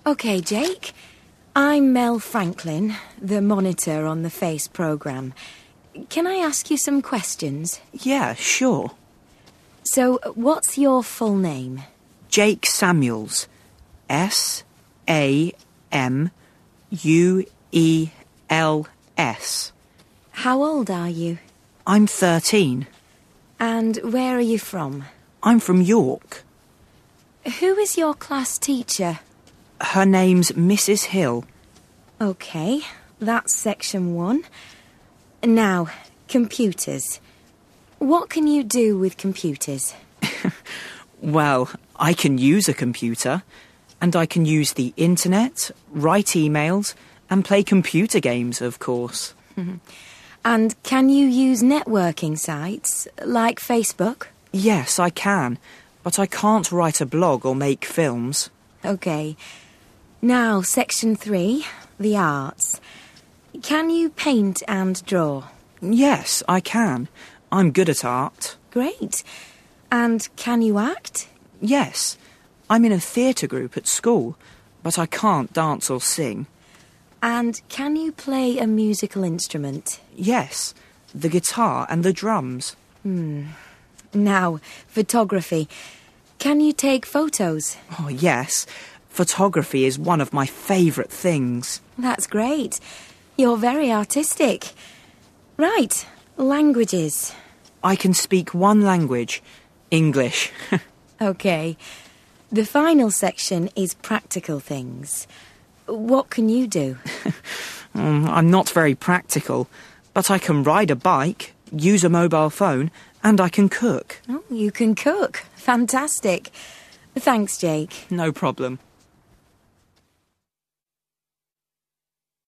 OK, Jake. I'm Mel Franklin, the monitor on the FACE programme. Can I ask you some questions? Yeah, sure. So, what's your full name? Jake Samuels. S-A-M-U-E-L-S. How old are you? I'm 13. And where are you from? I'm from York. Who is your class teacher? Her name's Mrs. Hill. OK, that's section 1. Now, computers. What can you do with computers? Well, I can use a computer, and I can use the internet, write emails, and play computer games, of course. And can you use networking sites, like Facebook? Yes, I can, but I can't write a blog or make films. OK. Now, section 3, the arts. Can you paint and draw? Yes, I can. I'm good at art. Great. And can you act? Yes, I'm in a theatre group at school, but I can't dance or sing. And can you play a musical instrument? Yes, the guitar and the drums. Now, photography. Can you take photos? Oh, yes. Photography is one of my favourite things. That's great. You're very artistic. Right, languages. I can speak one language, English. OK. The final section is practical things. What can you do? I'm not very practical, but I can ride a bike, use a mobile phone, and I can cook. Oh, you can cook. Fantastic. Thanks, Jake. No problem.